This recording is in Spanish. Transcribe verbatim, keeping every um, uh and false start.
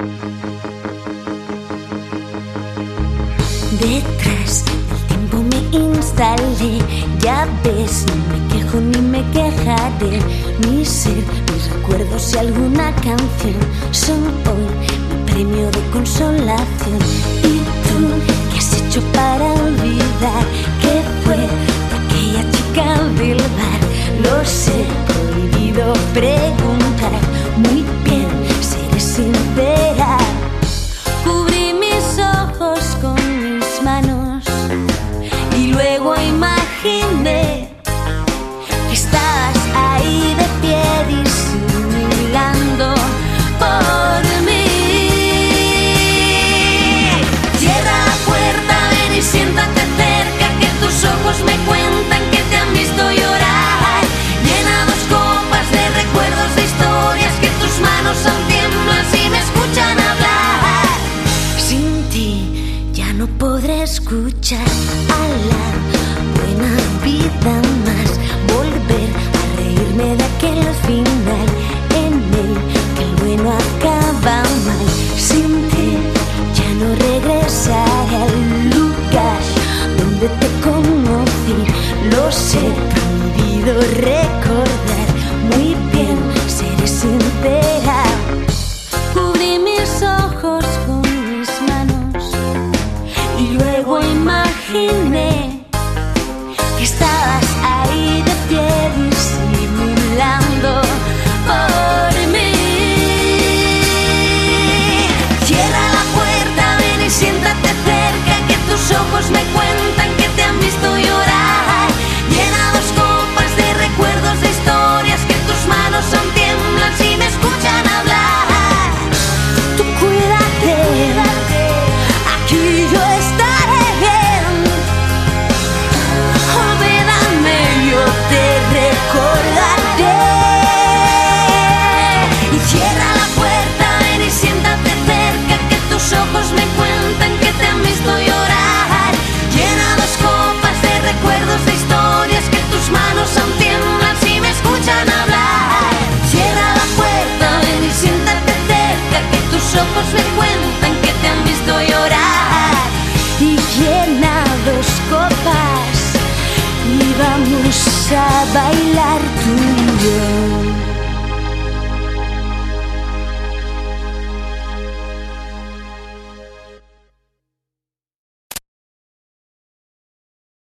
Detrás del tiempo me instalé, ya ves, no me quejo ni me quejaré. Mi ser, mis recuerdos y alguna canción son hoy mi premio de consolación. ¿Y tú qué has hecho para olvidar que fue de aquella chica del bar? Lo sé, prohibido preguntar, muy bien, seré sincera. Cubrí mis ojos con mis manos y luego imaginé que estabas ahí de pie disimulando por mí. Cierra la puerta, ven y siéntate cerca, que tus ojos me cuentan que te han visto llorar. Llena dos copas de recuerdos, de historias, que tus manos aún tiemblan si me escuchan hablar. Sin ti ya no podré escuchar a la buena vida más, volver a reírme de aquel final en el que el bueno acaba mal. Sin ti ya no regresaré al lugar donde te conocí. Lo sé, prohibido recordar, muy bien, seré sincera. Cubrí mis ojos con mis manos y luego imaginé que estabas ahí de pie disimulando por mí. Cierra la puerta, ven y siéntate cerca, que tus ojos me cuentan que te han visto llorar. Llena dos copas de recuerdos, de historias, que tus manos aún tiemblan si me escuchan hablar. Tú cuídate, aquí yo estaré bien. Olvídame, yo te recordaré. Y cierra la puerta, ven y siéntate cerca, que tus ojos me cuentan que te han visto llorar. Llena dos copas de recuerdos, de historias, que tus manos aún tiemblan si me escuchan hablar. Cierra la puerta, ven y siéntate cerca, que tus ojos me cuentan que te han visto llorar. Y llena dos copas y vamos a bailar tú y yo.